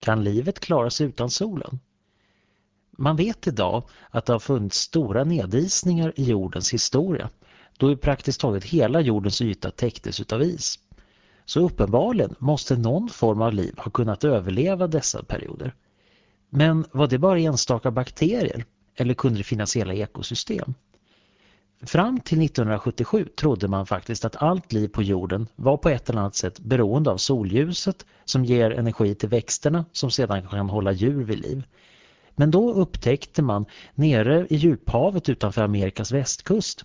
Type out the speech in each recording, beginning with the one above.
Kan livet klara sig utan solen? Man vet idag att det har funnits stora nedisningar i jordens historia, då ju praktiskt taget hela jordens yta täcktes utav is. Så uppenbarligen måste någon form av liv ha kunnat överleva dessa perioder. Men var det bara enstaka bakterier eller kunde det finnas hela ekosystem? Fram till 1977 trodde man faktiskt att allt liv på jorden var på ett eller annat sätt beroende av solljuset som ger energi till växterna som sedan kan hålla djur vid liv. Men då upptäckte man nere i djuphavet utanför Amerikas västkust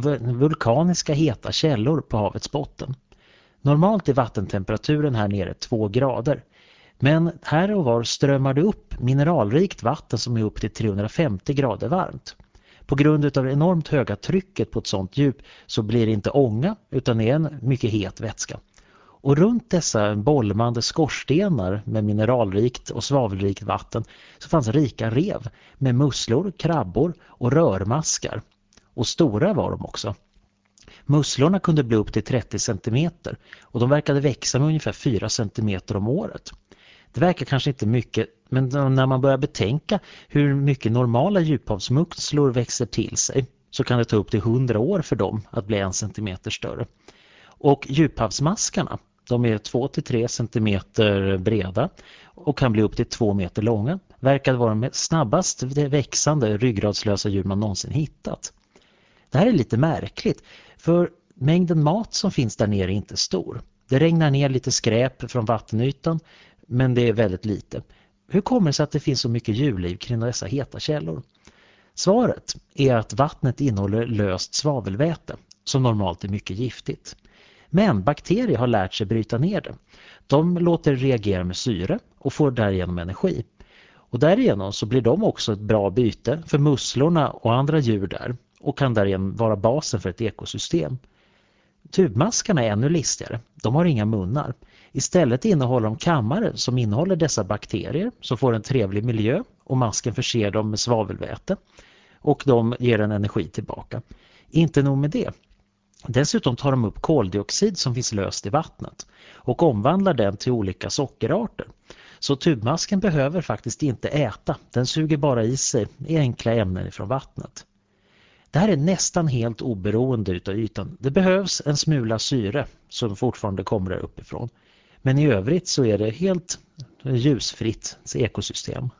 vulkaniska heta källor på havets botten. Normalt är vattentemperaturen här nere 2 grader. Men här och var strömmar det upp mineralrikt vatten som är upp till 350 grader varmt. På grund av det enormt höga trycket på ett sådant djup så blir det inte ånga utan det är en mycket het vätska. Och runt dessa bolmande skorstenar med mineralrikt och svavelrikt vatten så fanns rika rev med musslor, krabbor och rörmaskar. Och stora var de också. Musslorna kunde bli upp till 30 cm och de verkade växa med ungefär 4 cm om året. Det verkar kanske inte mycket, men när man börjar betänka hur mycket normala djuphavsmusslor växer till sig så kan det ta upp till 100 år för dem att bli 1 cm större. Och djuphavsmaskarna, de är 2-3 cm breda och kan bli upp till 2 meter långa, verkar vara de snabbast växande ryggradslösa djur man någonsin hittat. Det här är lite märkligt, för mängden mat som finns där nere är inte stor. Det regnar ner lite skräp från vattenytan, men det är väldigt lite. Hur kommer det sig att det finns så mycket djurliv kring dessa heta källor? Svaret är att vattnet innehåller löst svavelväte, som normalt är mycket giftigt. Men bakterier har lärt sig bryta ner det. De låter det reagera med syre och får därigenom energi. Och därigenom så blir de också ett bra byte för musslorna och andra djur där och kan därigenom vara basen för ett ekosystem. Tubmaskarna är ännu listigare. De har inga munnar. Istället innehåller de kammare som innehåller dessa bakterier som får en trevlig miljö och masken förser dem med svavelväte och de ger en energi tillbaka. Inte nog med det. Dessutom tar de upp koldioxid som finns löst i vattnet och omvandlar den till olika sockerarter. Så tubmasken behöver faktiskt inte äta, den suger bara i sig enkla ämnen från vattnet. Det här är nästan helt oberoende utav ytan. Det behövs en smula syre som fortfarande kommer där uppifrån. Men i övrigt så är det helt ljusfritt ekosystem.